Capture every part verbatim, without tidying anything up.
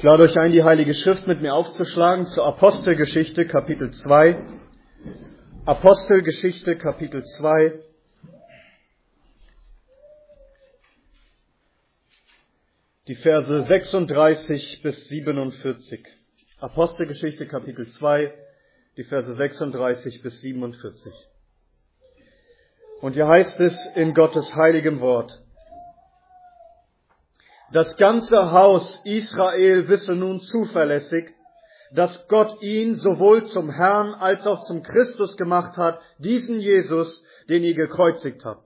Ich lade euch ein, die Heilige Schrift mit mir aufzuschlagen zur Apostelgeschichte Kapitel zwei. Apostelgeschichte Kapitel zwei. Die Verse sechsunddreißig bis siebenundvierzig. Apostelgeschichte Kapitel zwei, die Verse sechsunddreißig bis siebenundvierzig. Und hier heißt es in Gottes heiligem Wort: Das ganze Haus Israel wisse nun zuverlässig, dass Gott ihn sowohl zum Herrn als auch zum Christus gemacht hat, diesen Jesus, den ihr gekreuzigt habt.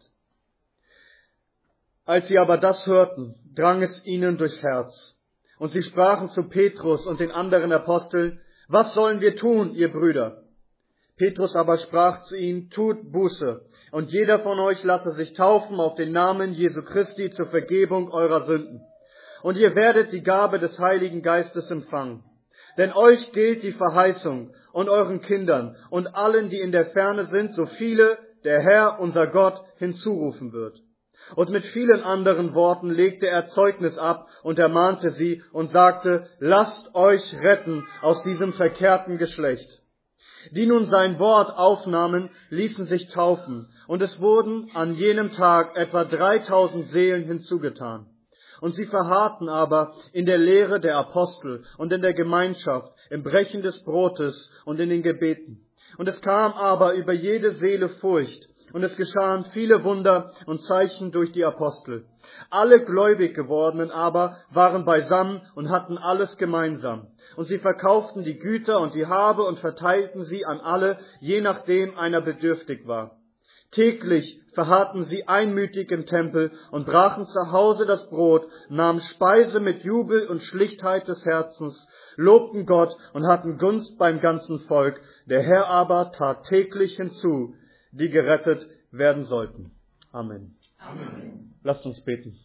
Als sie aber das hörten, drang es ihnen durchs Herz. Und sie sprachen zu Petrus und den anderen Aposteln: Was sollen wir tun, ihr Brüder? Petrus aber sprach zu ihnen: Tut Buße, und jeder von euch lasse sich taufen auf den Namen Jesu Christi zur Vergebung eurer Sünden. Und ihr werdet die Gabe des Heiligen Geistes empfangen. Denn euch gilt die Verheißung und euren Kindern und allen, die in der Ferne sind, so viele der Herr, unser Gott, hinzurufen wird. Und mit vielen anderen Worten legte er Zeugnis ab und ermahnte sie und sagte: Lasst euch retten aus diesem verkehrten Geschlecht. Die nun sein Wort aufnahmen, ließen sich taufen, und es wurden an jenem Tag etwa dreitausend Seelen hinzugetan. Und sie verharrten aber in der Lehre der Apostel und in der Gemeinschaft, im Brechen des Brotes und in den Gebeten. Und es kam aber über jede Seele Furcht, und es geschahen viele Wunder und Zeichen durch die Apostel. Alle gläubig gewordenen aber waren beisammen und hatten alles gemeinsam. Und sie verkauften die Güter und die Habe und verteilten sie an alle, je nachdem einer bedürftig war. Täglich verharrten sie einmütig im Tempel und brachen zu Hause das Brot, nahmen Speise mit Jubel und Schlichtheit des Herzens, lobten Gott und hatten Gunst beim ganzen Volk. Der Herr aber tat täglich hinzu, die gerettet werden sollten. Amen. Amen. Lasst uns beten.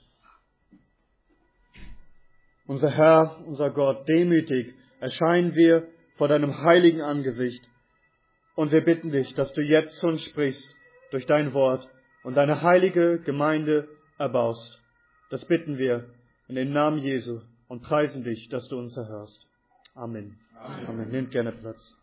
Unser Herr, unser Gott, demütig erscheinen wir vor deinem heiligen Angesicht. Und wir bitten dich, dass du jetzt zu uns sprichst durch dein Wort und deine heilige Gemeinde erbaust. Das bitten wir in dem Namen Jesu und preisen dich, dass du uns erhörst. Amen. Amen. Amen. Nehmt gerne Platz.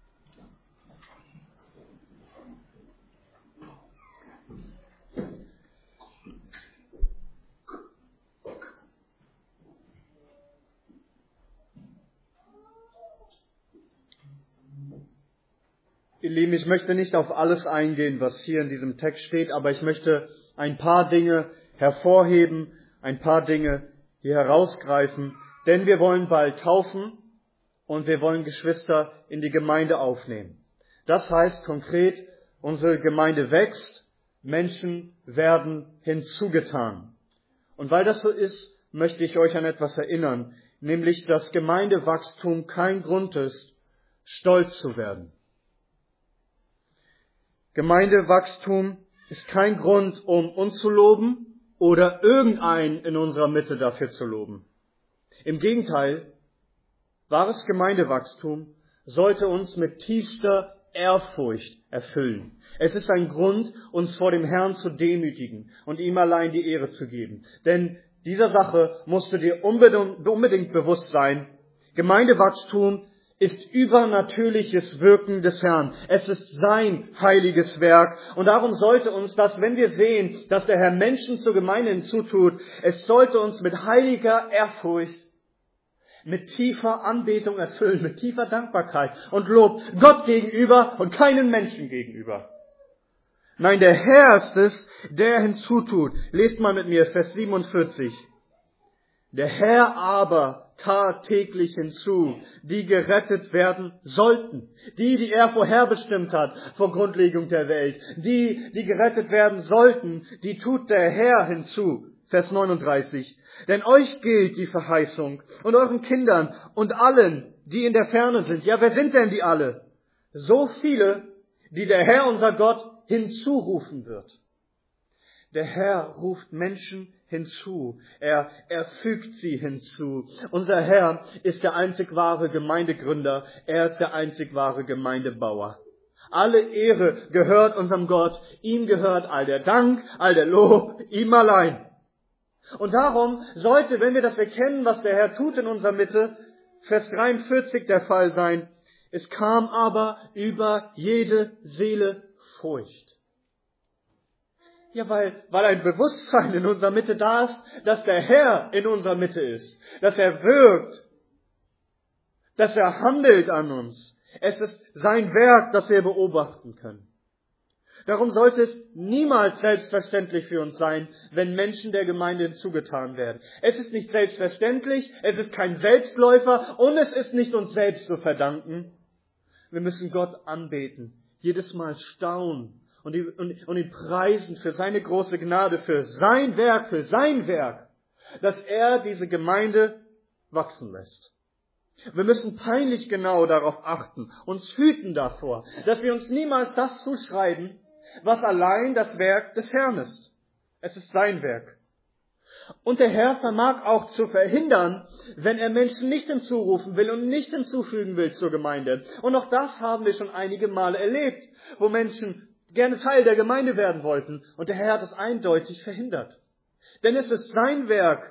Ihr Lieben, ich möchte nicht auf alles eingehen, was hier in diesem Text steht, aber ich möchte ein paar Dinge hervorheben, ein paar Dinge hier herausgreifen, denn wir wollen bald taufen und wir wollen Geschwister in die Gemeinde aufnehmen. Das heißt konkret, unsere Gemeinde wächst, Menschen werden hinzugetan. Und weil das so ist, möchte ich euch an etwas erinnern, nämlich, dass Gemeindewachstum kein Grund ist, stolz zu werden. Gemeindewachstum ist kein Grund, um uns zu loben oder irgendeinen in unserer Mitte dafür zu loben. Im Gegenteil, wahres Gemeindewachstum sollte uns mit tiefster Ehrfurcht erfüllen. Es ist ein Grund, uns vor dem Herrn zu demütigen und ihm allein die Ehre zu geben. Denn dieser Sache musst du dir unbedingt, unbedingt bewusst sein. Gemeindewachstum ist übernatürliches Wirken des Herrn. Es ist sein heiliges Werk. Und darum sollte uns das, wenn wir sehen, dass der Herr Menschen zur Gemeinde hinzutut, es sollte uns mit heiliger Ehrfurcht, mit tiefer Anbetung erfüllen, mit tiefer Dankbarkeit und Lob Gott gegenüber und keinen Menschen gegenüber. Nein, der Herr ist es, der hinzutut. Lest mal mit mir Vers siebenundvierzig. Der Herr aber tat täglich hinzu, die gerettet werden sollten. Die, die er vorherbestimmt hat vor Grundlegung der Welt. Die, die gerettet werden sollten, die tut der Herr hinzu. Vers neununddreißig. Denn euch gilt die Verheißung und euren Kindern und allen, die in der Ferne sind. Ja, wer sind denn die alle? So viele, die der Herr, unser Gott, hinzurufen wird. Der Herr ruft Menschen hinzu. Er, er fügt sie hinzu. Unser Herr ist der einzig wahre Gemeindegründer. Er ist der einzig wahre Gemeindebauer. Alle Ehre gehört unserem Gott. Ihm gehört all der Dank, all der Lob, ihm allein. Und darum sollte, wenn wir das erkennen, was der Herr tut in unserer Mitte, Vers dreiundvierzig der Fall sein. Es kam aber über jede Seele Furcht. Ja, weil, weil ein Bewusstsein in unserer Mitte da ist, dass der Herr in unserer Mitte ist, dass er wirkt, dass er handelt an uns. Es ist sein Werk, das wir beobachten können. Darum sollte es niemals selbstverständlich für uns sein, wenn Menschen der Gemeinde hinzugetan werden. Es ist nicht selbstverständlich, es ist kein Selbstläufer und es ist nicht uns selbst zu verdanken. Wir müssen Gott anbeten, jedes Mal staunen und, die, und, und ihn preisen für seine große Gnade, für sein Werk, für sein Werk, dass er diese Gemeinde wachsen lässt. Wir müssen peinlich genau darauf achten, uns hüten davor, dass wir uns niemals das zuschreiben, was allein das Werk des Herrn ist. Es ist sein Werk. Und der Herr vermag auch zu verhindern, wenn er Menschen nicht hinzurufen will und nicht hinzufügen will zur Gemeinde. Und auch das haben wir schon einige Male erlebt, wo Menschen gerne Teil der Gemeinde werden wollten. Und der Herr hat es eindeutig verhindert. Denn es ist sein Werk.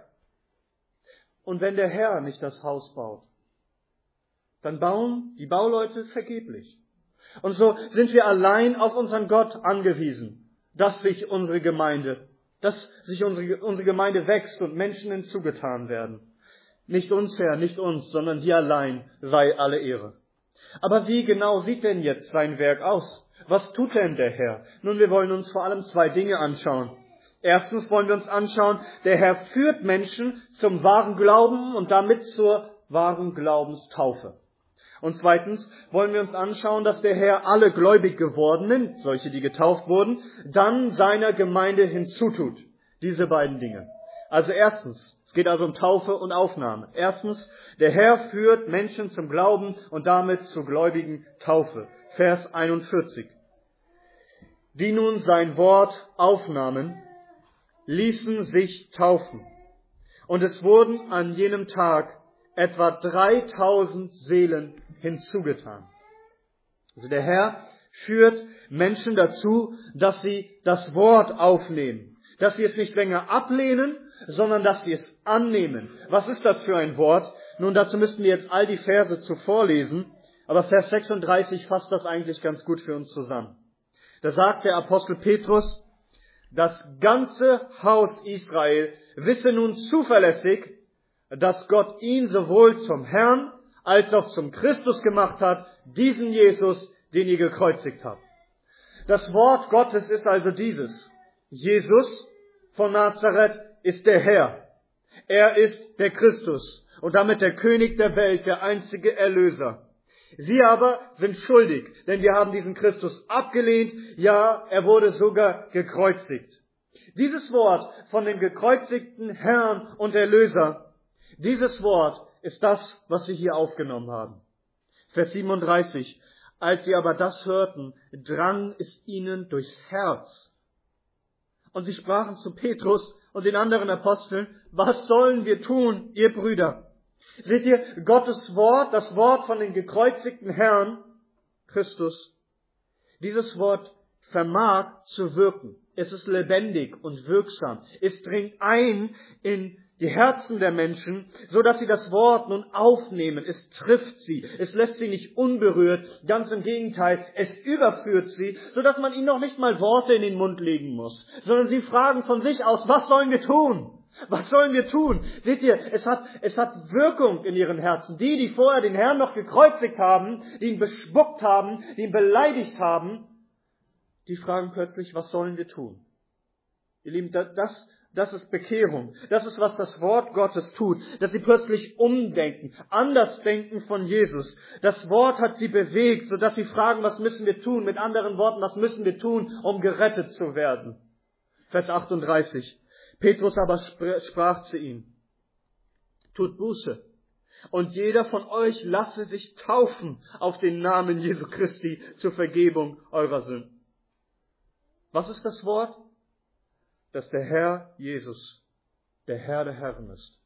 Und wenn der Herr nicht das Haus baut, dann bauen die Bauleute vergeblich. Und so sind wir allein auf unseren Gott angewiesen, dass sich unsere Gemeinde, dass sich unsere, unsere Gemeinde wächst und Menschen hinzugetan werden. Nicht uns, Herr, nicht uns, sondern dir allein sei alle Ehre. Aber wie genau sieht denn jetzt sein Werk aus? Was tut denn der Herr? Nun, wir wollen uns vor allem zwei Dinge anschauen. Erstens wollen wir uns anschauen, der Herr führt Menschen zum wahren Glauben und damit zur wahren Glaubenstaufe. Und zweitens wollen wir uns anschauen, dass der Herr alle gläubig gewordenen, solche, die getauft wurden, dann seiner Gemeinde hinzutut. Diese beiden Dinge. Also erstens, es geht also um Taufe und Aufnahme. Erstens, der Herr führt Menschen zum Glauben und damit zur gläubigen Taufe. Vers einundvierzig. Die nun sein Wort aufnahmen, ließen sich taufen. Und es wurden an jenem Tag etwa dreitausend Seelen hinzugetan. Also der Herr führt Menschen dazu, dass sie das Wort aufnehmen. Dass sie es nicht länger ablehnen, sondern dass sie es annehmen. Was ist das für ein Wort? Nun, dazu müssten wir jetzt all die Verse zuvor lesen. Aber Vers sechsunddreißig fasst das eigentlich ganz gut für uns zusammen. Da sagt der Apostel Petrus, das ganze Haus Israel wisse nun zuverlässig, dass Gott ihn sowohl zum Herrn als auch zum Christus gemacht hat, diesen Jesus, den ihr gekreuzigt habt. Das Wort Gottes ist also dieses. Jesus von Nazareth ist der Herr. Er ist der Christus und damit der König der Welt, der einzige Erlöser. Wir aber sind schuldig, denn wir haben diesen Christus abgelehnt, ja, er wurde sogar gekreuzigt. Dieses Wort von dem gekreuzigten Herrn und Erlöser, dieses Wort ist das, was sie hier aufgenommen haben. Vers siebenunddreißig. Als sie aber das hörten, drang es ihnen durchs Herz. Und sie sprachen zu Petrus und den anderen Aposteln, was sollen wir tun, ihr Brüder? Seht ihr, Gottes Wort, das Wort von dem gekreuzigten Herrn, Christus, dieses Wort vermag zu wirken. Es ist lebendig und wirksam. Es dringt ein in die Herzen der Menschen, so dass sie das Wort nun aufnehmen. Es trifft sie. Es lässt sie nicht unberührt. Ganz im Gegenteil, es überführt sie, so dass man ihnen noch nicht mal Worte in den Mund legen muss, sondern sie fragen von sich aus, was sollen wir tun? Was sollen wir tun? Seht ihr, es hat, es hat Wirkung in ihren Herzen. Die, die vorher den Herrn noch gekreuzigt haben, die ihn bespuckt haben, die ihn beleidigt haben, die fragen plötzlich, was sollen wir tun? Ihr Lieben, das, das ist Bekehrung. Das ist, was das Wort Gottes tut. Dass sie plötzlich umdenken, anders denken von Jesus. Das Wort hat sie bewegt, sodass sie fragen, was müssen wir tun? Mit anderen Worten, was müssen wir tun, um gerettet zu werden? Vers achtunddreißig. Petrus aber sprach zu ihnen, tut Buße, und jeder von euch lasse sich taufen auf den Namen Jesu Christi zur Vergebung eurer Sünden. Was ist das Wort? Dass der Herr Jesus, der Herr der Herren ist.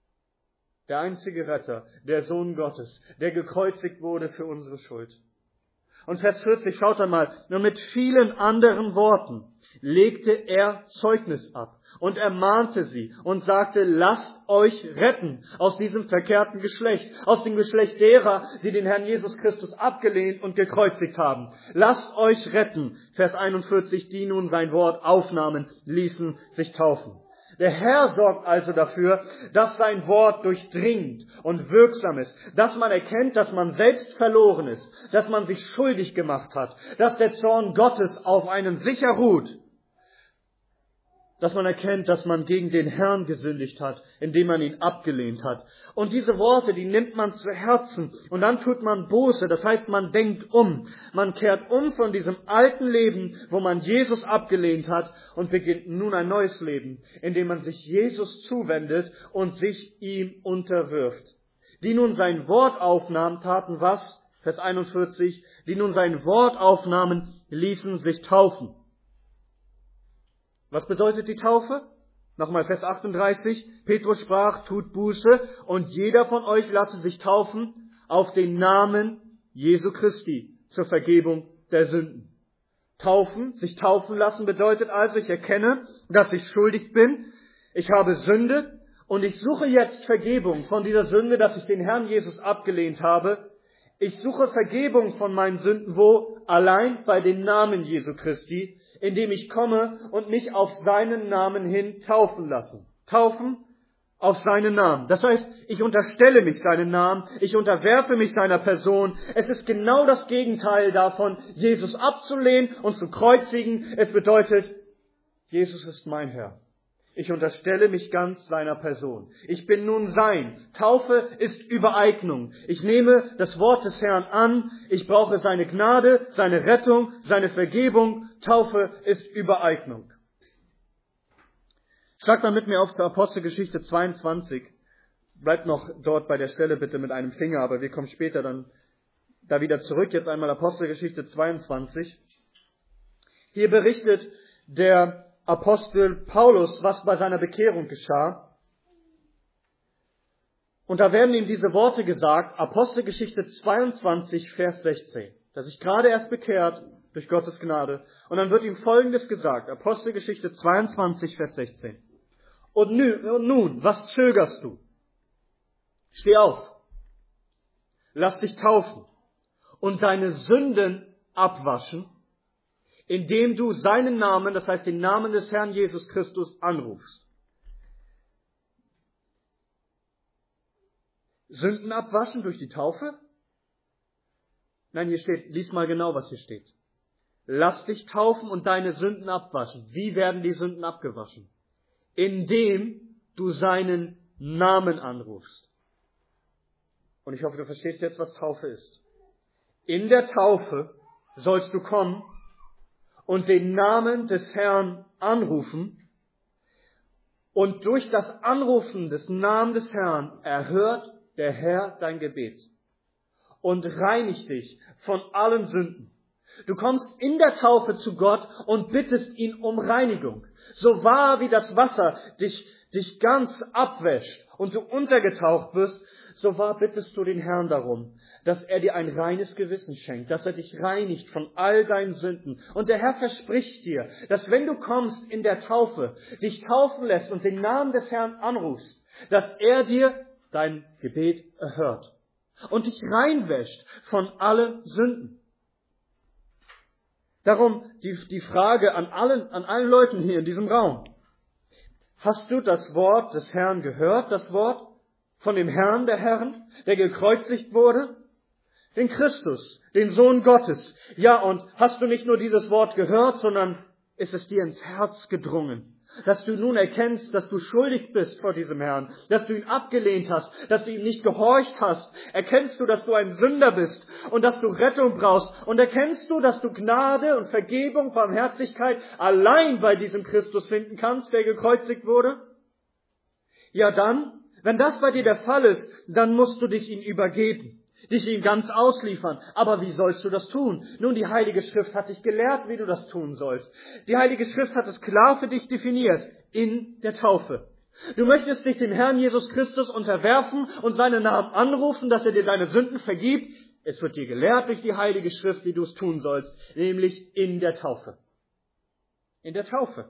Der einzige Retter, der Sohn Gottes, der gekreuzigt wurde für unsere Schuld. Und Vers vierzig, schaut einmal, nur mit vielen anderen Worten legte er Zeugnis ab und ermahnte sie und sagte, lasst euch retten aus diesem verkehrten Geschlecht, aus dem Geschlecht derer, die den Herrn Jesus Christus abgelehnt und gekreuzigt haben. Lasst euch retten. Vers einundvierzig, die nun sein Wort aufnahmen, ließen sich taufen. Der Herr sorgt also dafür, dass sein Wort durchdringt und wirksam ist, dass man erkennt, dass man selbst verloren ist, dass man sich schuldig gemacht hat, dass der Zorn Gottes auf einen sicher ruht, dass man erkennt, dass man gegen den Herrn gesündigt hat, indem man ihn abgelehnt hat. Und diese Worte, die nimmt man zu Herzen und dann tut man Buße, das heißt, man denkt um. Man kehrt um von diesem alten Leben, wo man Jesus abgelehnt hat und beginnt nun ein neues Leben, indem man sich Jesus zuwendet und sich ihm unterwirft. Die nun sein Wort aufnahmen, taten was? Vers einundvierzig, die nun sein Wort aufnahmen, ließen sich taufen. Was bedeutet die Taufe? Nochmal Vers achtunddreißig. Petrus sprach, tut Buße und jeder von euch lasse sich taufen auf den Namen Jesu Christi zur Vergebung der Sünden. Taufen, sich taufen lassen bedeutet also, ich erkenne, dass ich schuldig bin, ich habe Sünde und ich suche jetzt Vergebung von dieser Sünde, dass ich den Herrn Jesus abgelehnt habe. Ich suche Vergebung von meinen Sünden, wo? Allein bei den Namen Jesu Christi, indem ich komme und mich auf seinen Namen hin taufen lasse. Taufen auf seinen Namen. Das heißt, ich unterstelle mich seinen Namen, ich unterwerfe mich seiner Person. Es ist genau das Gegenteil davon, Jesus abzulehnen und zu kreuzigen. Es bedeutet, Jesus ist mein Herr. Ich unterstelle mich ganz seiner Person. Ich bin nun sein. Taufe ist Übereignung. Ich nehme das Wort des Herrn an. Ich brauche seine Gnade, seine Rettung, seine Vergebung. Taufe ist Übereignung. Schlag mal mit mir auf zur Apostelgeschichte zweiundzwanzig. Bleibt noch dort bei der Stelle bitte mit einem Finger, aber wir kommen später dann da wieder zurück. Jetzt einmal Apostelgeschichte zweiundzwanzig. Hier berichtet der Apostel Paulus, was bei seiner Bekehrung geschah. Und da werden ihm diese Worte gesagt, Apostelgeschichte zweiundzwanzig, Vers sechzehn. Er hat sich gerade erst bekehrt durch Gottes Gnade. Und dann wird ihm Folgendes gesagt, Apostelgeschichte zweiundzwanzig, Vers sechzehn. Und nun, was zögerst du? Steh auf, lass dich taufen und deine Sünden abwaschen, indem du seinen Namen, das heißt den Namen des Herrn Jesus Christus, anrufst. Sünden abwaschen durch die Taufe? Nein, hier steht, lies mal genau, was hier steht. Lass dich taufen und deine Sünden abwaschen. Wie werden die Sünden abgewaschen? Indem du seinen Namen anrufst. Und ich hoffe, du verstehst jetzt, was Taufe ist. In der Taufe sollst du kommen und den Namen des Herrn anrufen. Und durch das Anrufen des Namens des Herrn erhört der Herr dein Gebet und reinigt dich von allen Sünden. Du kommst in der Taufe zu Gott und bittest ihn um Reinigung. So wahr wie das Wasser dich, dich ganz abwäscht und du untergetaucht wirst, so wahr bittest du den Herrn darum, dass er dir ein reines Gewissen schenkt, dass er dich reinigt von all deinen Sünden. Und der Herr verspricht dir, dass wenn du kommst in der Taufe, dich taufen lässt und den Namen des Herrn anrufst, dass er dir dein Gebet erhört und dich reinwäscht von allen Sünden. Darum die, die Frage an allen, an allen Leuten hier in diesem Raum. Hast du das Wort des Herrn gehört, das Wort von dem Herrn der Herren, der gekreuzigt wurde? Den Christus, den Sohn Gottes. Ja, und hast du nicht nur dieses Wort gehört, sondern ist es dir ins Herz gedrungen, dass du nun erkennst, dass du schuldig bist vor diesem Herrn, dass du ihn abgelehnt hast, dass du ihm nicht gehorcht hast. Erkennst du, dass du ein Sünder bist und dass du Rettung brauchst? Und erkennst du, dass du Gnade und Vergebung, Barmherzigkeit allein bei diesem Christus finden kannst, der gekreuzigt wurde? Ja dann, wenn das bei dir der Fall ist, dann musst du dich ihm übergeben, dich ihm ganz ausliefern. Aber wie sollst du das tun? Nun, die Heilige Schrift hat dich gelehrt, wie du das tun sollst. Die Heilige Schrift hat es klar für dich definiert, in der Taufe. Du möchtest dich dem Herrn Jesus Christus unterwerfen und seinen Namen anrufen, dass er dir deine Sünden vergibt. Es wird dir gelehrt durch die Heilige Schrift, wie du es tun sollst, nämlich in der Taufe. In der Taufe.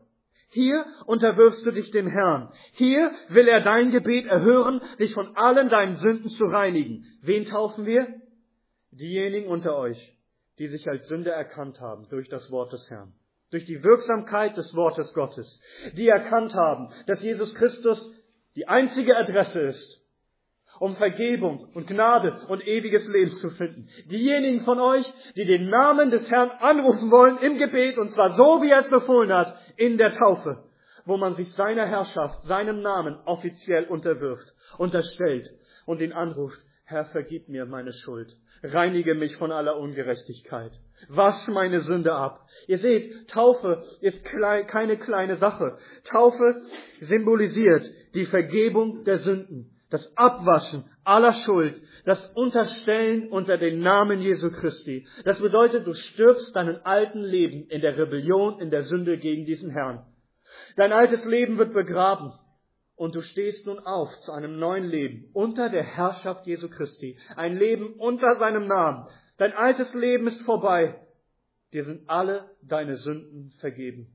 Hier unterwirfst du dich dem Herrn. Hier will er dein Gebet erhören, dich von allen deinen Sünden zu reinigen. Wen taufen wir? Diejenigen unter euch, die sich als Sünder erkannt haben durch das Wort des Herrn, durch die Wirksamkeit des Wortes Gottes, die erkannt haben, dass Jesus Christus die einzige Adresse ist, um Vergebung und Gnade und ewiges Leben zu finden. Diejenigen von euch, die den Namen des Herrn anrufen wollen im Gebet, und zwar so, wie er es befohlen hat, in der Taufe, wo man sich seiner Herrschaft, seinem Namen offiziell unterwirft, unterstellt und ihn anruft: Herr, vergib mir meine Schuld, reinige mich von aller Ungerechtigkeit, wasch meine Sünde ab. Ihr seht, Taufe ist klein, keine kleine Sache. Taufe symbolisiert die Vergebung der Sünden, das Abwaschen aller Schuld, das Unterstellen unter den Namen Jesu Christi. Das bedeutet, du stirbst deinem alten Leben in der Rebellion, in der Sünde gegen diesen Herrn. Dein altes Leben wird begraben und du stehst nun auf zu einem neuen Leben unter der Herrschaft Jesu Christi. Ein Leben unter seinem Namen. Dein altes Leben ist vorbei. Dir sind alle deine Sünden vergeben.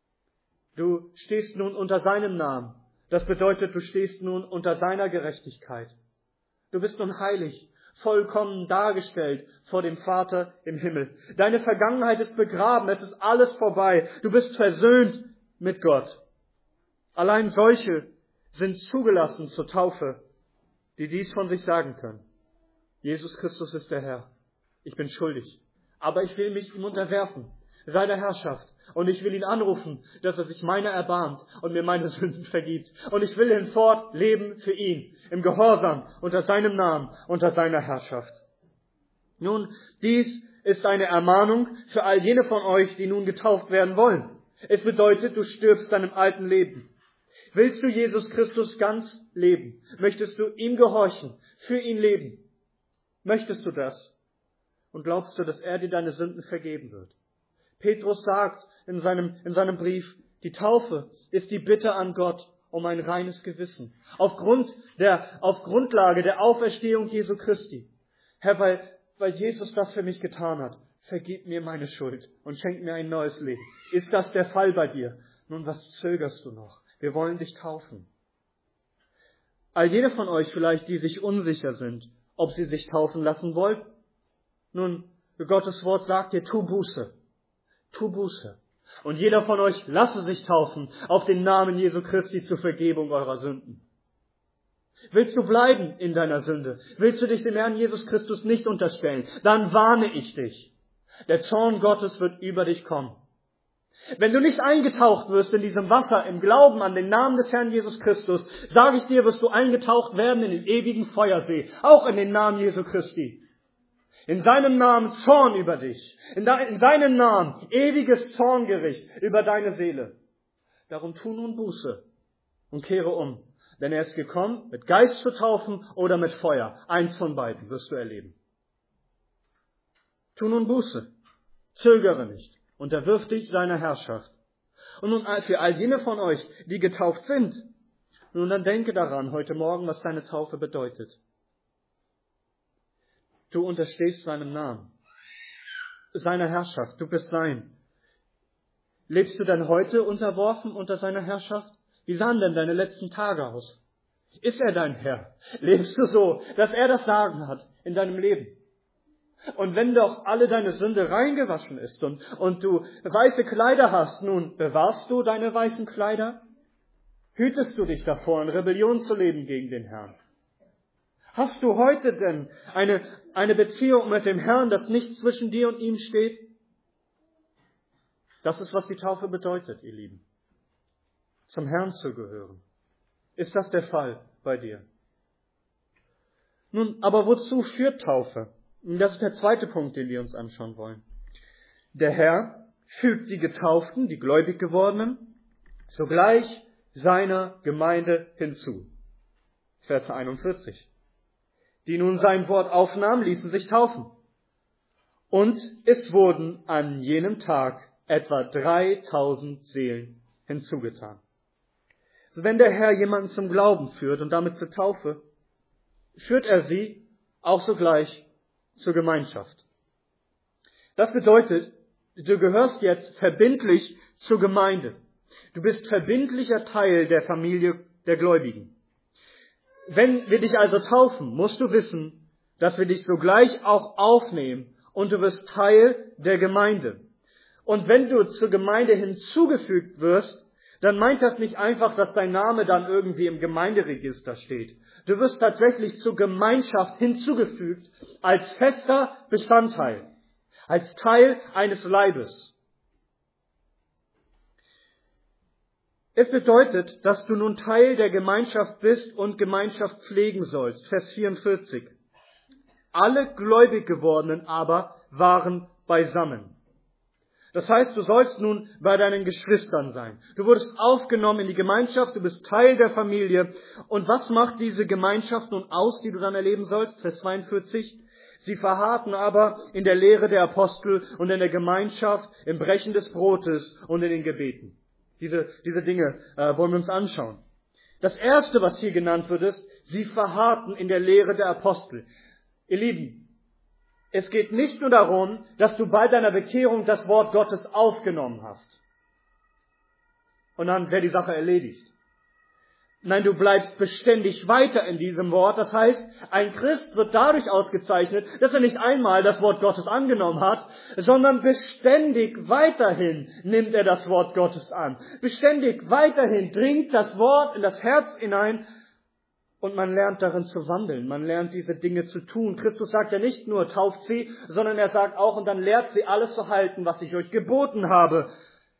Du stehst nun unter seinem Namen. Das bedeutet, du stehst nun unter seiner Gerechtigkeit. Du bist nun heilig, vollkommen dargestellt vor dem Vater im Himmel. Deine Vergangenheit ist begraben, es ist alles vorbei. Du bist versöhnt mit Gott. Allein solche sind zugelassen zur Taufe, die dies von sich sagen können. Jesus Christus ist der Herr. Ich bin schuldig, aber ich will mich ihm unterwerfen, seiner Herrschaft. Und ich will ihn anrufen, dass er sich meiner erbarmt und mir meine Sünden vergibt. Und ich will hinfort leben für ihn, im Gehorsam, unter seinem Namen, unter seiner Herrschaft. Nun, dies ist eine Ermahnung für all jene von euch, die nun getauft werden wollen. Es bedeutet, du stirbst deinem alten Leben. Willst du Jesus Christus ganz leben? Möchtest du ihm gehorchen, für ihn leben? Möchtest du das? Und glaubst du, dass er dir deine Sünden vergeben wird? Petrus sagt in seinem, in seinem Brief, die Taufe ist die Bitte an Gott um ein reines Gewissen. Aufgrund der, auf Grundlage der Auferstehung Jesu Christi. Herr, weil, weil Jesus das für mich getan hat, vergib mir meine Schuld und schenk mir ein neues Leben. Ist das der Fall bei dir? Nun, was zögerst du noch? Wir wollen dich taufen. All jene von euch vielleicht, die sich unsicher sind, ob sie sich taufen lassen wollen. Nun, Gottes Wort sagt dir, tu Buße. Tu Buße. Und jeder von euch lasse sich taufen auf den Namen Jesu Christi zur Vergebung eurer Sünden. Willst du bleiben in deiner Sünde? Willst du dich dem Herrn Jesus Christus nicht unterstellen? Dann warne ich dich. Der Zorn Gottes wird über dich kommen. Wenn du nicht eingetaucht wirst in diesem Wasser im Glauben an den Namen des Herrn Jesus Christus, sage ich dir, wirst du eingetaucht werden in den ewigen Feuersee, auch in den Namen Jesu Christi. In seinem Namen Zorn über dich. In, de, in seinem Namen ewiges Zorngericht über deine Seele. Darum tu nun Buße und kehre um. Denn er ist gekommen, mit Geist zu taufen oder mit Feuer. Eins von beiden wirst du erleben. Tu nun Buße. Zögere nicht. Unterwirf dich seiner Herrschaft. Und nun für all jene von euch, die getauft sind, nun dann denke daran heute Morgen, was deine Taufe bedeutet. Du unterstehst seinem Namen, seiner Herrschaft, du bist sein. Lebst du denn heute unterworfen unter seiner Herrschaft? Wie sahen denn deine letzten Tage aus? Ist er dein Herr? Lebst du so, dass er das Sagen hat in deinem Leben? Und wenn doch alle deine Sünde reingewaschen ist und, und du weiße Kleider hast, nun bewahrst du deine weißen Kleider? Hütest du dich davor, in Rebellion zu leben gegen den Herrn? Hast du heute denn eine, eine Beziehung mit dem Herrn, dass nichts zwischen dir und ihm steht? Das ist, was die Taufe bedeutet, ihr Lieben. Zum Herrn zu gehören. Ist das der Fall bei dir? Nun, aber wozu führt Taufe? Das ist der zweite Punkt, den wir uns anschauen wollen. Der Herr fügt die Getauften, die gläubig gewordenen, sogleich seiner Gemeinde hinzu. Vers einundvierzig. Die nun sein Wort aufnahmen, ließen sich taufen. Und es wurden an jenem Tag etwa dreitausend Seelen hinzugetan. Also wenn der Herr jemanden zum Glauben führt und damit zur Taufe, führt er sie auch sogleich zur Gemeinschaft. Das bedeutet, du gehörst jetzt verbindlich zur Gemeinde. Du bist verbindlicher Teil der Familie der Gläubigen. Wenn wir dich also taufen, musst du wissen, dass wir dich sogleich auch aufnehmen und du wirst Teil der Gemeinde. Und wenn du zur Gemeinde hinzugefügt wirst, dann meint das nicht einfach, dass dein Name dann irgendwie im Gemeinderegister steht. Du wirst tatsächlich zur Gemeinschaft hinzugefügt als fester Bestandteil, als Teil eines Leibes. Es bedeutet, dass du nun Teil der Gemeinschaft bist und Gemeinschaft pflegen sollst. Vers vierundvierzig. Alle gläubig gewordenen aber waren beisammen. Das heißt, du sollst nun bei deinen Geschwistern sein. Du wurdest aufgenommen in die Gemeinschaft, du bist Teil der Familie. Und was macht diese Gemeinschaft nun aus, die du dann erleben sollst? Vers zweiundvierzig. Sie verharrten aber in der Lehre der Apostel und in der Gemeinschaft, im Brechen des Brotes und in den Gebeten. Diese, diese Dinge äh, wollen wir uns anschauen. Das Erste, was hier genannt wird, ist, sie verharrten in der Lehre der Apostel. Ihr Lieben, es geht nicht nur darum, dass du bei deiner Bekehrung das Wort Gottes aufgenommen hast. Und dann wäre die Sache erledigt. Nein, du bleibst beständig weiter in diesem Wort. Das heißt, ein Christ wird dadurch ausgezeichnet, dass er nicht einmal das Wort Gottes angenommen hat, sondern beständig weiterhin nimmt er das Wort Gottes an. Beständig weiterhin dringt das Wort in das Herz hinein. Und man lernt darin zu wandeln, man lernt diese Dinge zu tun. Christus sagt ja nicht nur, tauft sie, sondern er sagt auch, und dann lehrt sie alles zu halten, was ich euch geboten habe.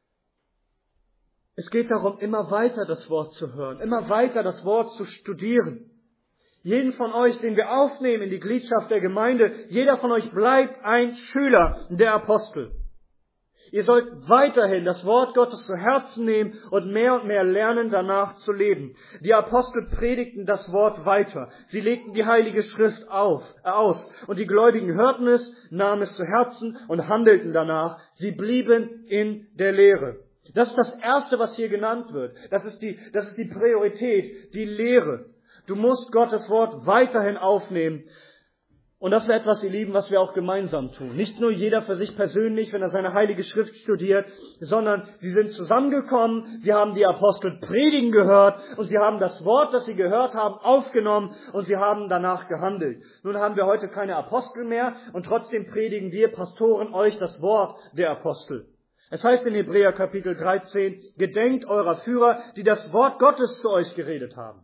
Es geht darum, immer weiter das Wort zu hören, immer weiter das Wort zu studieren. Jeden von euch, den wir aufnehmen in die Gliedschaft der Gemeinde, jeder von euch bleibt ein Schüler der Apostel. Ihr sollt weiterhin das Wort Gottes zu Herzen nehmen und mehr und mehr lernen, danach zu leben. Die Apostel predigten das Wort weiter. Sie legten die Heilige Schrift auf, äh, aus. Und die Gläubigen hörten es, nahmen es zu Herzen und handelten danach. Sie blieben in der Lehre. Das ist das Erste, was hier genannt wird. Das ist die, das ist die Priorität, die Lehre. Du musst Gottes Wort weiterhin aufnehmen. Und das ist etwas, ihr Lieben, was wir auch gemeinsam tun. Nicht nur jeder für sich persönlich, wenn er seine Heilige Schrift studiert, sondern sie sind zusammengekommen, sie haben die Apostel predigen gehört und sie haben das Wort, das sie gehört haben, aufgenommen und sie haben danach gehandelt. Nun haben wir heute keine Apostel mehr und trotzdem predigen wir Pastoren euch das Wort der Apostel. Es heißt in Hebräer Kapitel dreizehn, gedenkt eurer Führer, die das Wort Gottes zu euch geredet haben.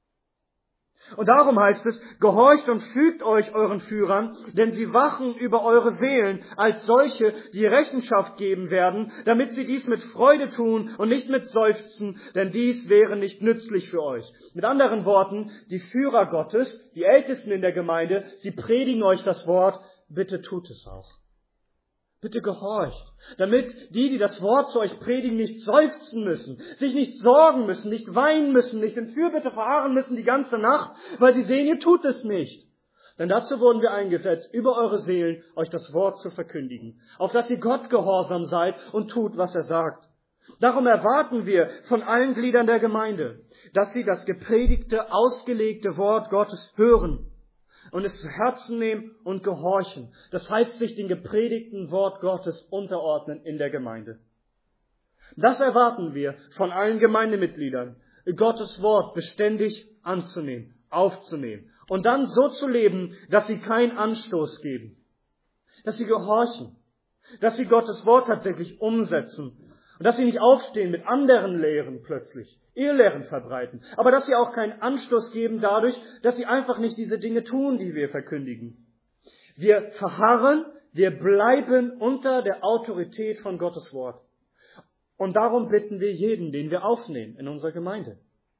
Und darum heißt es, gehorcht und fügt euch euren Führern, denn sie wachen über eure Seelen als solche, die Rechenschaft geben werden, damit sie dies mit Freude tun und nicht mit Seufzen, denn dies wäre nicht nützlich für euch. Mit anderen Worten, die Führer Gottes, die Ältesten in der Gemeinde, sie predigen euch das Wort, bitte tut es auch. Bitte gehorcht, damit die, die das Wort zu euch predigen, nicht seufzen müssen, sich nicht sorgen müssen, nicht weinen müssen, nicht in Fürbitte verharren müssen die ganze Nacht, weil sie sehen, ihr tut es nicht. Denn dazu wurden wir eingesetzt, über eure Seelen euch das Wort zu verkündigen, auf dass ihr Gott gehorsam seid und tut, was er sagt. Darum erwarten wir von allen Gliedern der Gemeinde, dass sie das gepredigte, ausgelegte Wort Gottes hören und es zu Herzen nehmen und gehorchen. Das heißt, sich dem gepredigten Wort Gottes unterordnen in der Gemeinde. Das erwarten wir von allen Gemeindemitgliedern, Gottes Wort beständig anzunehmen, aufzunehmen und dann so zu leben, dass sie keinen Anstoß geben, dass sie gehorchen, dass sie Gottes Wort tatsächlich umsetzen und dass sie nicht aufstehen mit anderen Lehren plötzlich, Irrlehren verbreiten, aber dass sie auch keinen Anstoß geben dadurch, dass sie einfach nicht diese Dinge tun, die wir verkündigen. Wir verharren, wir bleiben unter der Autorität von Gottes Wort. Und darum bitten wir jeden, den wir aufnehmen in unserer Gemeinde.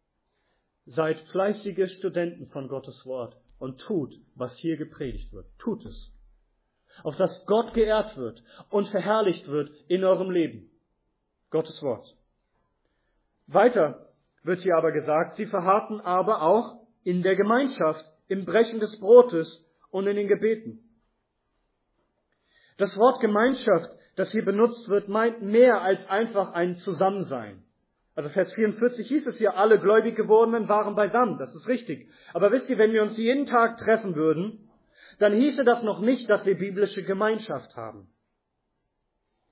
Seid fleißige Studenten von Gottes Wort und tut, was hier gepredigt wird. Tut es. Auf dass Gott geehrt wird und verherrlicht wird in eurem Leben. Gottes Wort. Weiter wird hier aber gesagt, sie verharrten aber auch in der Gemeinschaft, im Brechen des Brotes und in den Gebeten. Das Wort Gemeinschaft, das hier benutzt wird, meint mehr als einfach ein Zusammensein. Also Vers vierundvierzig hieß es hier, alle gläubig gewordenen waren beisammen, das ist richtig. Aber wisst ihr, wenn wir uns jeden Tag treffen würden, dann hieße das noch nicht, dass wir biblische Gemeinschaft haben.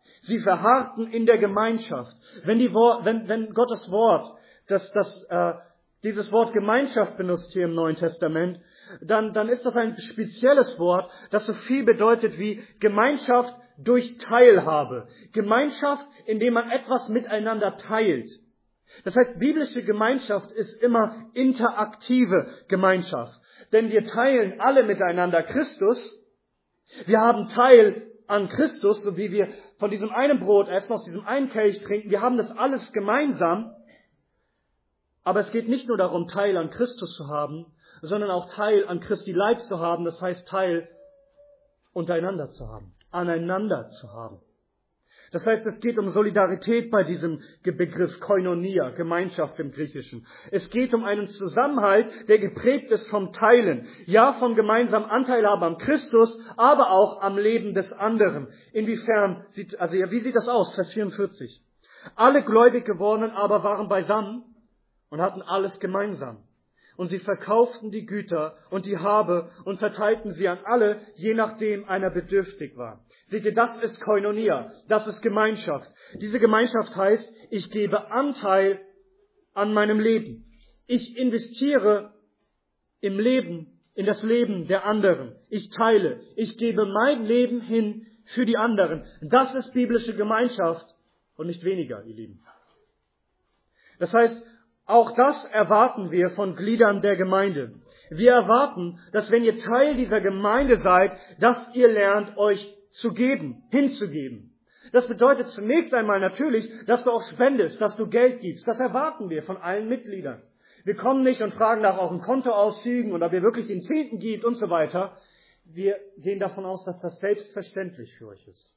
Sie verharrten in der Gemeinschaft. Wenn, die, wenn, wenn Gottes Wort, das, das, äh, dieses Wort Gemeinschaft benutzt hier im Neuen Testament, dann, dann ist das ein spezielles Wort, das so viel bedeutet wie Gemeinschaft durch Teilhabe. Gemeinschaft, indem man etwas miteinander teilt. Das heißt, biblische Gemeinschaft ist immer interaktive Gemeinschaft. Denn wir teilen alle miteinander Christus. Wir haben Teil an Christus, so wie wir von diesem einen Brot essen, aus diesem einen Kelch trinken. Wir haben das alles gemeinsam. Aber es geht nicht nur darum, Teil an Christus zu haben, sondern auch Teil an Christi Leib zu haben. Das heißt, Teil untereinander zu haben, aneinander zu haben. Das heißt, es geht um Solidarität bei diesem Begriff Koinonia, Gemeinschaft im Griechischen. Es geht um einen Zusammenhalt, der geprägt ist vom Teilen. Ja, vom gemeinsamen Anteil haben am Christus, aber auch am Leben des anderen. Inwiefern, sieht, also ja, wie sieht das aus? Vers vierundvierzig. Alle gläubig gewordenen aber waren beisammen und hatten alles gemeinsam. Und sie verkauften die Güter und die Habe und verteilten sie an alle, je nachdem einer bedürftig war. Seht ihr, das ist Koinonia, das ist Gemeinschaft. Diese Gemeinschaft heißt, ich gebe Anteil an meinem Leben. Ich investiere im Leben, in das Leben der anderen. Ich teile, ich gebe mein Leben hin für die anderen. Das ist biblische Gemeinschaft und nicht weniger, ihr Lieben. Das heißt, auch das erwarten wir von Gliedern der Gemeinde. Wir erwarten, dass wenn ihr Teil dieser Gemeinde seid, dass ihr lernt, euch zu geben, hinzugeben. Das bedeutet zunächst einmal natürlich, dass du auch spendest, dass du Geld gibst. Das erwarten wir von allen Mitgliedern. Wir kommen nicht und fragen nach euren Kontoauszügen und ob ihr wirklich den Zehnten gibt und so weiter. Wir gehen davon aus, dass das selbstverständlich für euch ist.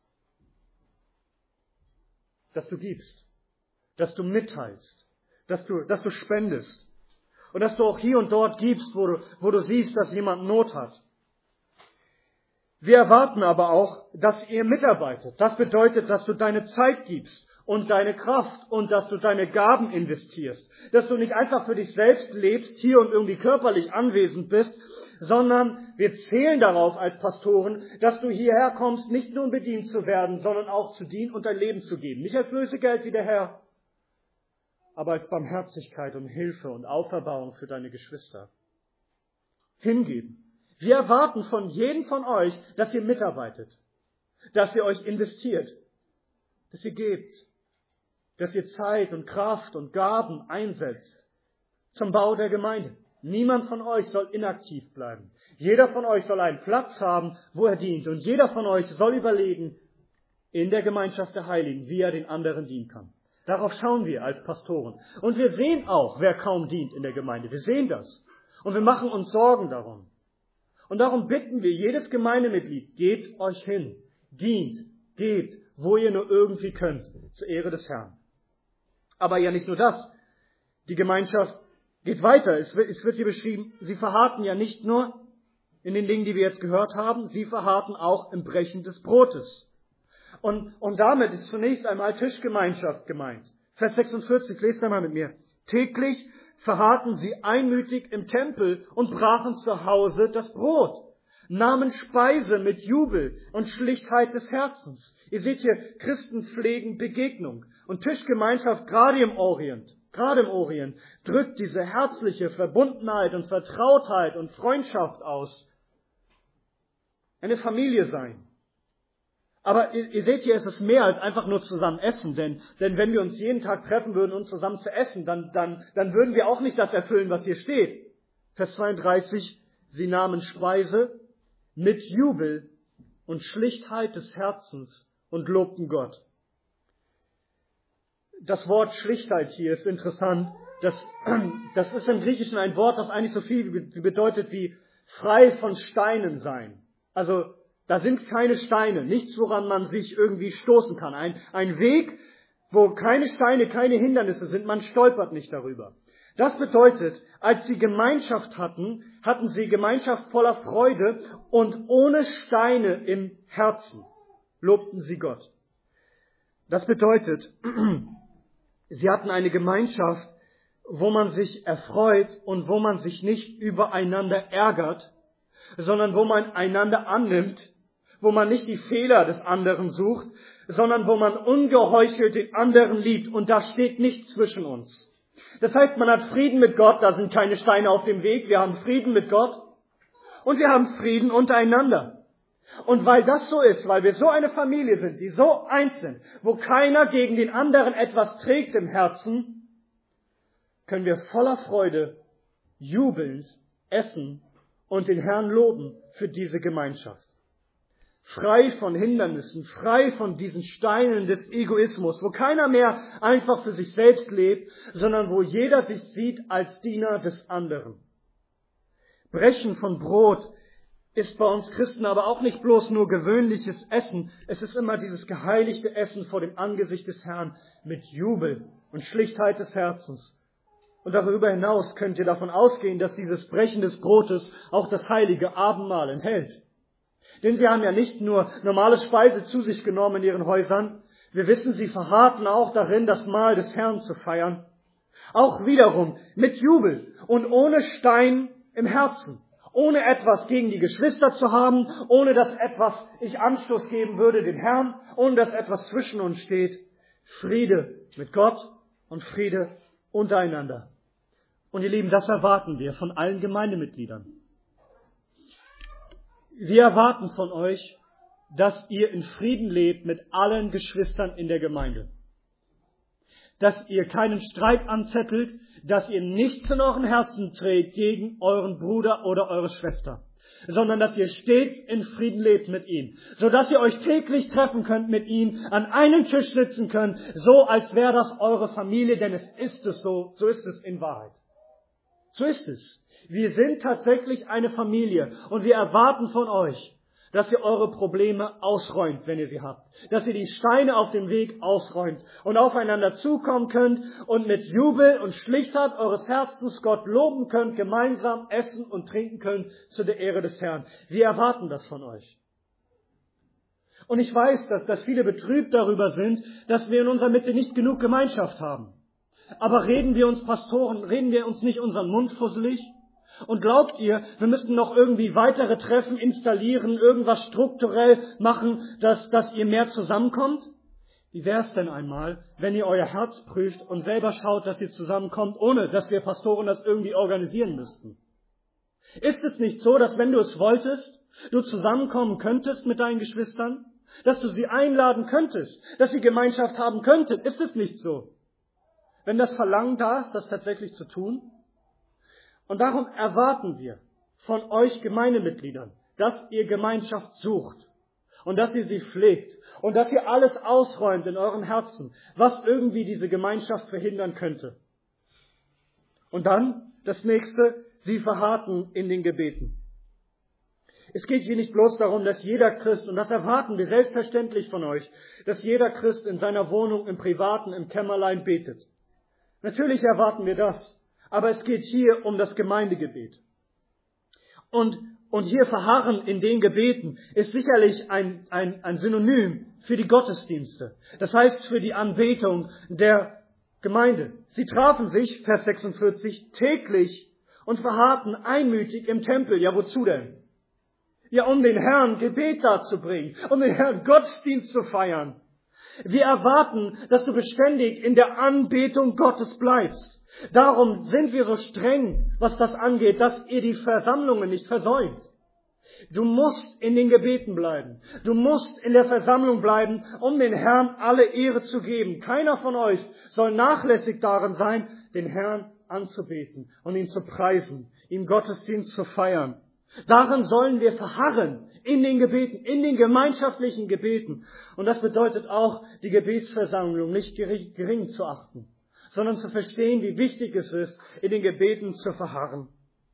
Dass du gibst, dass du mitteilst, dass du, dass du spendest und dass du auch hier und dort gibst, wo du, wo du siehst, dass jemand Not hat. Wir erwarten aber auch, dass ihr mitarbeitet. Das bedeutet, dass du deine Zeit gibst und deine Kraft und dass du deine Gaben investierst. Dass du nicht einfach für dich selbst lebst, hier und irgendwie körperlich anwesend bist, sondern wir zählen darauf als Pastoren, dass du hierher kommst, nicht nur um bedient zu werden, sondern auch zu dienen und dein Leben zu geben. Nicht als Lösegeld wie der Herr, aber als Barmherzigkeit und Hilfe und Auferbauung für deine Geschwister. Hingeben. Wir erwarten von jedem von euch, dass ihr mitarbeitet, dass ihr euch investiert, dass ihr gebt, dass ihr Zeit und Kraft und Gaben einsetzt zum Bau der Gemeinde. Niemand von euch soll inaktiv bleiben. Jeder von euch soll einen Platz haben, wo er dient. Und jeder von euch soll überlegen, in der Gemeinschaft der Heiligen, wie er den anderen dienen kann. Darauf schauen wir als Pastoren. Und wir sehen auch, wer kaum dient in der Gemeinde. Wir sehen das. Und wir machen uns Sorgen darum. Und darum bitten wir jedes Gemeindemitglied, gebt euch hin, dient, gebt, wo ihr nur irgendwie könnt, zur Ehre des Herrn. Aber ja nicht nur das. Die Gemeinschaft geht weiter. Es wird, es wird hier beschrieben, sie verharrten ja nicht nur in den Dingen, die wir jetzt gehört haben, sie verharrten auch im Brechen des Brotes. Und, und damit ist zunächst einmal Tischgemeinschaft gemeint. Vers sechsundvierzig, lest einmal mit mir. Täglich verharrten sie einmütig im Tempel und brachen zu Hause das Brot, nahmen Speise mit Jubel und Schlichtheit des Herzens. Ihr seht hier, Christen pflegen Begegnung. Und Tischgemeinschaft, gerade im Orient, gerade im Orient, drückt diese herzliche Verbundenheit und Vertrautheit und Freundschaft aus. Eine Familie sein. Aber ihr, ihr seht hier, es ist mehr als einfach nur zusammen essen, denn, denn wenn wir uns jeden Tag treffen würden, uns zusammen zu essen, dann, dann, dann würden wir auch nicht das erfüllen, was hier steht. Vers zweiunddreißig, sie nahmen Speise mit Jubel und Schlichtheit des Herzens und lobten Gott. Das Wort Schlichtheit hier ist interessant. Das, das ist im Griechischen ein Wort, das eigentlich so viel bedeutet wie frei von Steinen sein. Also, da sind keine Steine, nichts, woran man sich irgendwie stoßen kann. Ein, ein Weg, wo keine Steine, keine Hindernisse sind, man stolpert nicht darüber. Das bedeutet, als sie Gemeinschaft hatten, hatten sie Gemeinschaft voller Freude und ohne Steine im Herzen lobten sie Gott. Das bedeutet, sie hatten eine Gemeinschaft, wo man sich erfreut und wo man sich nicht übereinander ärgert, sondern wo man einander annimmt, wo man nicht die Fehler des anderen sucht, sondern wo man ungeheuchelt den anderen liebt und da steht nichts zwischen uns. Das heißt, man hat Frieden mit Gott, da sind keine Steine auf dem Weg, wir haben Frieden mit Gott und wir haben Frieden untereinander. Und weil das so ist, weil wir so eine Familie sind, die so eins sind, wo keiner gegen den anderen etwas trägt im Herzen, können wir voller Freude, jubelnd essen und den Herrn loben für diese Gemeinschaft. Frei von Hindernissen, frei von diesen Steinen des Egoismus, wo keiner mehr einfach für sich selbst lebt, sondern wo jeder sich sieht als Diener des anderen. Brechen von Brot ist bei uns Christen aber auch nicht bloß nur gewöhnliches Essen. Es ist immer dieses geheiligte Essen vor dem Angesicht des Herrn mit Jubel und Schlichtheit des Herzens. Und darüber hinaus könnt ihr davon ausgehen, dass dieses Brechen des Brotes auch das heilige Abendmahl enthält. Denn sie haben ja nicht nur normale Speise zu sich genommen in ihren Häusern. Wir wissen, sie verharrten auch darin, das Mahl des Herrn zu feiern. Auch wiederum mit Jubel und ohne Stein im Herzen. Ohne etwas gegen die Geschwister zu haben, ohne dass etwas ich Anstoß geben würde dem Herrn, ohne dass etwas zwischen uns steht. Friede mit Gott und Friede untereinander. Und ihr Lieben, das erwarten wir von allen Gemeindemitgliedern. Wir erwarten von euch, dass ihr in Frieden lebt mit allen Geschwistern in der Gemeinde. Dass ihr keinen Streit anzettelt, dass ihr nichts in euren Herzen trägt gegen euren Bruder oder eure Schwester, sondern dass ihr stets in Frieden lebt mit ihm, sodass ihr euch täglich treffen könnt mit ihm, an einem Tisch sitzen könnt, so als wäre das eure Familie, denn es ist es so, so ist es in Wahrheit. So ist es. Wir sind tatsächlich eine Familie und wir erwarten von euch, dass ihr eure Probleme ausräumt, wenn ihr sie habt. Dass ihr die Steine auf dem Weg ausräumt und aufeinander zukommen könnt und mit Jubel und Schlichtheit eures Herzens Gott loben könnt, gemeinsam essen und trinken könnt zu der Ehre des Herrn. Wir erwarten das von euch. Und ich weiß, dass, dass viele betrübt darüber sind, dass wir in unserer Mitte nicht genug Gemeinschaft haben. Aber reden wir uns Pastoren, reden wir uns nicht unseren Mund fusselig? Und glaubt ihr, wir müssen noch irgendwie weitere Treffen installieren, irgendwas strukturell machen, dass, dass ihr mehr zusammenkommt? Wie wäre es denn einmal, wenn ihr euer Herz prüft und selber schaut, dass ihr zusammenkommt, ohne dass wir Pastoren das irgendwie organisieren müssten? Ist es nicht so, dass wenn du es wolltest, du zusammenkommen könntest mit deinen Geschwistern? Dass du sie einladen könntest, dass sie Gemeinschaft haben könnten? Ist es nicht so? Wenn das Verlangen da ist, das tatsächlich zu tun? Und darum erwarten wir von euch Gemeindemitgliedern, dass ihr Gemeinschaft sucht und dass ihr sie pflegt und dass ihr alles ausräumt in euren Herzen, was irgendwie diese Gemeinschaft verhindern könnte. Und dann das nächste, sie verharrten in den Gebeten. Es geht hier nicht bloß darum, dass jeder Christ, und das erwarten wir selbstverständlich von euch, dass jeder Christ in seiner Wohnung, im Privaten, im Kämmerlein betet. Natürlich erwarten wir das. Aber es geht hier um das Gemeindegebet. Und, und hier verharren in den Gebeten ist sicherlich ein, ein, ein Synonym für die Gottesdienste. Das heißt für die Anbetung der Gemeinde. Sie trafen sich, Vers sechsundvierzig, täglich und verharrten einmütig im Tempel. Ja, wozu denn? Ja, um den Herrn Gebet darzubringen, um den Herrn Gottesdienst zu feiern. Wir erwarten, dass du beständig in der Anbetung Gottes bleibst. Darum sind wir so streng, was das angeht, dass ihr die Versammlungen nicht versäumt. Du musst in den Gebeten bleiben. Du musst in der Versammlung bleiben, um den Herrn alle Ehre zu geben. Keiner von euch soll nachlässig darin sein, den Herrn anzubeten und ihn zu preisen, ihm Gottesdienst zu feiern. Darin sollen wir verharren, in den Gebeten, in den gemeinschaftlichen Gebeten. Und das bedeutet auch, die Gebetsversammlung nicht gering, gering zu achten, sondern zu verstehen, wie wichtig es ist, in den Gebeten zu verharren.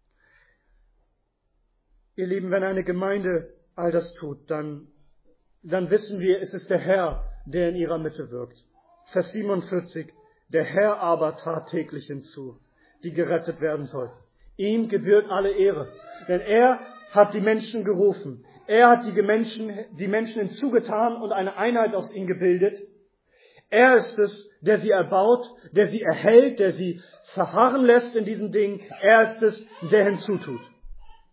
Ihr Lieben, wenn eine Gemeinde all das tut, dann, dann wissen wir, es ist der Herr, der in ihrer Mitte wirkt. Vers siebenundvierzig, der Herr aber tat täglich hinzu, die gerettet werden sollten. Ihm gebührt alle Ehre, denn er hat die Menschen gerufen. Er hat die Menschen, die Menschen hinzugetan und eine Einheit aus ihnen gebildet. Er ist es, der sie erbaut, der sie erhält, der sie verharren lässt in diesen Dingen. Er ist es, der hinzutut.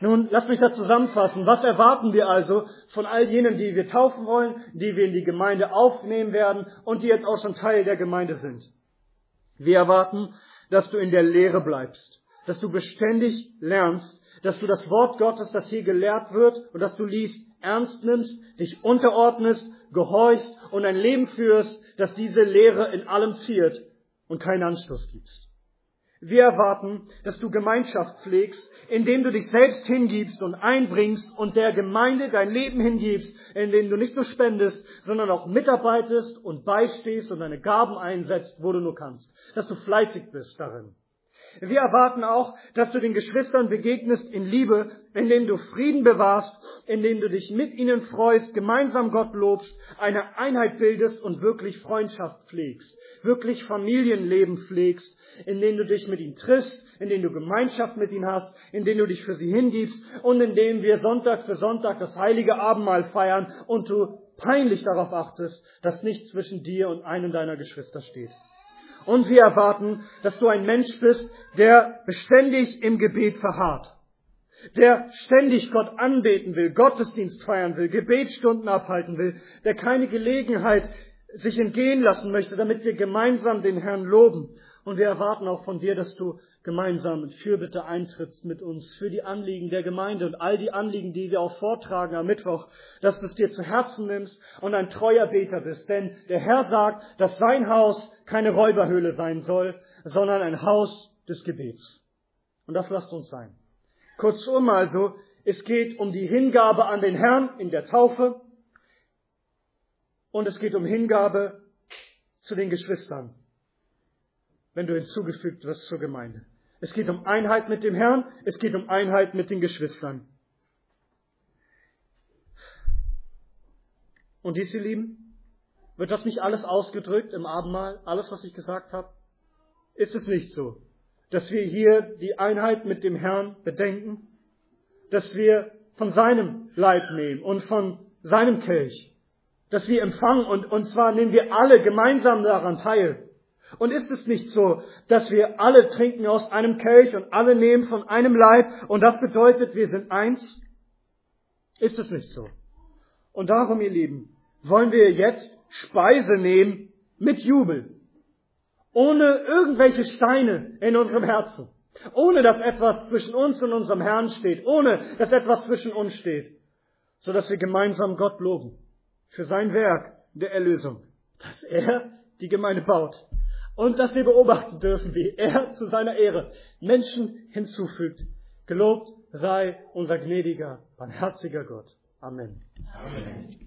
Nun, lass mich das zusammenfassen. Was erwarten wir also von all jenen, die wir taufen wollen, die wir in die Gemeinde aufnehmen werden und die jetzt auch schon Teil der Gemeinde sind? Wir erwarten, dass du in der Lehre bleibst, dass du beständig lernst, dass du das Wort Gottes, das hier gelehrt wird und das du liest, ernst nimmst, dich unterordnest, gehorchst und ein Leben führst, das diese Lehre in allem ziert und keinen Anstoß gibst. Wir erwarten, dass du Gemeinschaft pflegst, indem du dich selbst hingibst und einbringst und der Gemeinde dein Leben hingibst, indem du nicht nur spendest, sondern auch mitarbeitest und beistehst und deine Gaben einsetzt, wo du nur kannst. Dass du fleißig bist darin. Wir erwarten auch, dass du den Geschwistern begegnest in Liebe, indem du Frieden bewahrst, indem du dich mit ihnen freust, gemeinsam Gott lobst, eine Einheit bildest und wirklich Freundschaft pflegst, wirklich Familienleben pflegst, indem du dich mit ihnen triffst, indem du Gemeinschaft mit ihnen hast, indem du dich für sie hingibst und indem wir Sonntag für Sonntag das heilige Abendmahl feiern und du peinlich darauf achtest, dass nichts zwischen dir und einem deiner Geschwister steht. Und wir erwarten, dass du ein Mensch bist, der beständig im Gebet verharrt, der ständig Gott anbeten will, Gottesdienst feiern will, Gebetsstunden abhalten will, der keine Gelegenheit sich entgehen lassen möchte, damit wir gemeinsam den Herrn loben. Und wir erwarten auch von dir, dass du gemeinsam in Fürbitte eintrittst mit uns für die Anliegen der Gemeinde und all die Anliegen, die wir auch vortragen am Mittwoch, dass du es dir zu Herzen nimmst und ein treuer Beter bist. Denn der Herr sagt, dass sein Haus keine Räuberhöhle sein soll, sondern ein Haus des Gebets. Und das lasst uns sein. Kurzum also, es geht um die Hingabe an den Herrn in der Taufe und es geht um Hingabe zu den Geschwistern, wenn du hinzugefügt wirst zur Gemeinde. Es geht um Einheit mit dem Herrn, es geht um Einheit mit den Geschwistern. Und dies, ihr Lieben, wird das nicht alles ausgedrückt im Abendmahl, alles, was ich gesagt habe? Ist es nicht so, dass wir hier die Einheit mit dem Herrn bedenken, dass wir von seinem Leib nehmen und von seinem Kelch, dass wir empfangen und, und zwar nehmen wir alle gemeinsam daran teil. Und ist es nicht so, dass wir alle trinken aus einem Kelch und alle nehmen von einem Leib und das bedeutet, wir sind eins? Ist es nicht so? Und darum, ihr Lieben, wollen wir jetzt Speise nehmen mit Jubel, ohne irgendwelche Steine in unserem Herzen, ohne dass etwas zwischen uns und unserem Herrn steht, ohne dass etwas zwischen uns steht, so dass wir gemeinsam Gott loben für sein Werk der Erlösung, dass er die Gemeinde baut. Und dass wir beobachten dürfen, wie er zu seiner Ehre Menschen hinzufügt. Gelobt sei unser gnädiger, barmherziger Gott. Amen. Amen.